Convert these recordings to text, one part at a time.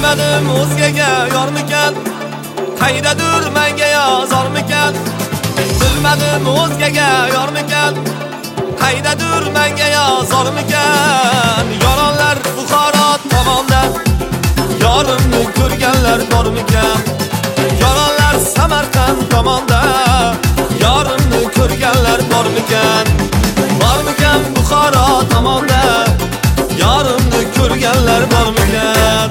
Bilmadim o'zgaga yormikan, qaydadir menga yozormikan. Bilmadim o'zgaga yormikan, qaydadir menga yozormikan. Yoronlar Buxoro tomonda yorimni ko'rganlar bormikan. Yoronlar Samarqand tomonda yorimni ko'rganlar bormikan. Bormikan Buxoro tomonda yorimni ko'rganlar bormikan.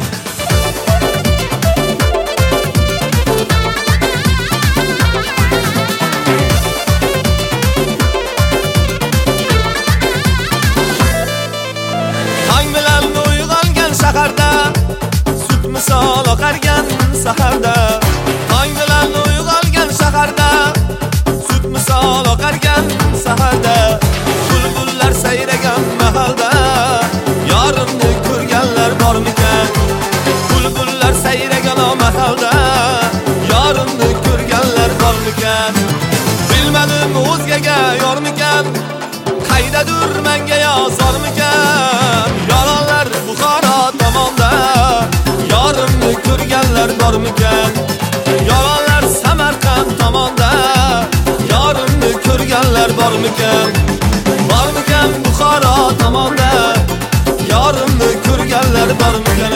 Tong bilan uyg'ongan shaharda sut misol oqargan saharda. Tong bilan uyg'ongan shaharda sut misol oqargan saharda. Bulbullar sayragan mahalda yorimni ko'rganlar bormikan. Bulbullar sayragan mahalda yorimni ko'rganlar bormikan. Bilmadim o'zgaga yormikan, qaydadir menga yozormikan. Yoronlar Buxoro tomonda yorimni ko'rganlar bormikan. Yoronlar Samarqand tomonda yorimni ko'rganlar bormikan. Bormikan Buxoro tomonda yorimni ko'rganlar bormikan.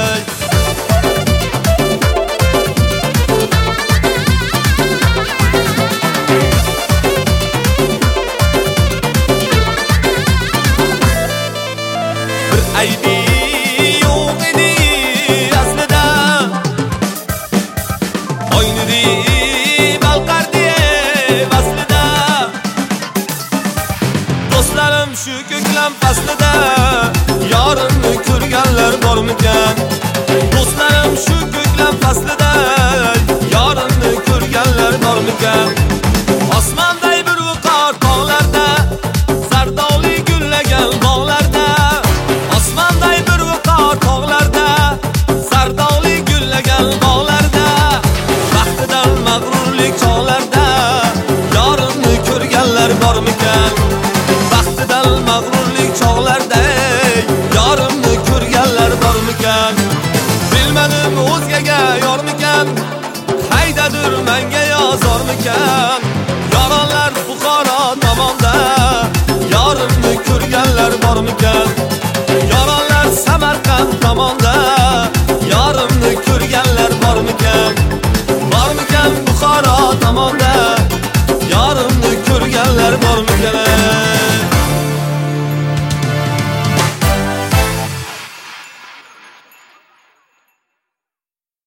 Aybi yo'q edi aslida, oynudi balqardi aslida. Do'stlarim shu ko'klam faslida yorimni ko'rganlar bormikan. Do'stlarim shu ko'klam faslida yorimni ko'rganlar bormikan. Osmonday bir viqor tog'larda zardoli gullagan bog'larda. Osmonday bir viqor tog'larda zardoli gullagan bog'larda. Baxtidan mag'rurlik chog'larda yorimni ko'rganlar bormikan. Baxtidan mag'rurlik chog'larda yorimni ko'rganlar bormikan. Bilmadim o'zgaga yormikan, qaydadir menga yozormikan. Yoronlar Buxoro tomonda yorimni ko'rganlar bormikan. Yoronlar Samarqand tomonda yorimni ko'rganlar bormikan. Bormikan Buxoro